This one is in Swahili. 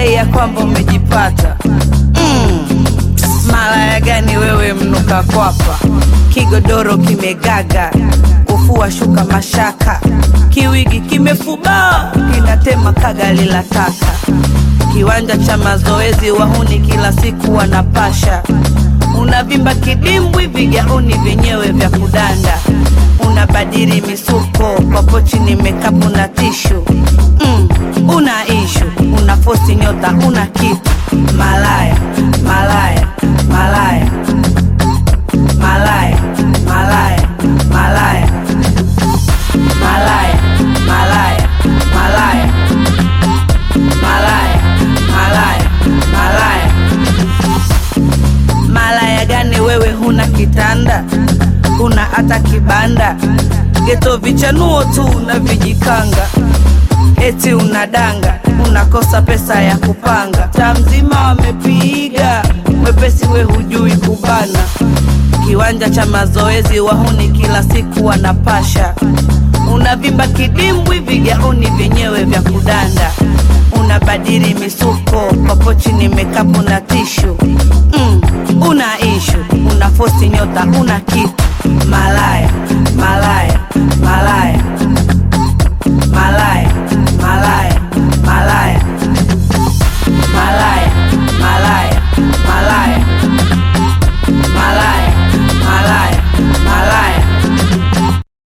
unadai ya kwamba umejipata. Malaya gani wewe mnuka kwapa? Kigodoro kimegaga, kufua shuka mashaka, kiwigi kimefuba, kinatema kagali la taka. Kiwanja cha mazoezi wahuni kila siku wanapasha. Unavimba kidimbwi vigauni vyenyewe vya kudanda. Unabadili misuko kwa pochi ni mekapu na tishu. Una issue, una force nyota, una kitu. Malaya, malaya, malaya, malaya, malaya, malaya, malaya, malaya, malaya, malaya, malaya, malaya. Malaya gani wewe huna kitanda, huna hata kibanda, geto vichanuo tu na vijikanga. Eti unadanga, unakosa pesa ya kupanga. Tamzima wamepiga, mwepesi we hujui kubana. Kiwanja cha mazoezi wahuni kila siku wanapasha. Unavimba kidimbwi vigauni vyenyewe vya kudanda. Unabadili misuko kwa pochi ni mekapu na tishu. Una issue, una force nyota, una kitu. Malaya, malaya, malaya,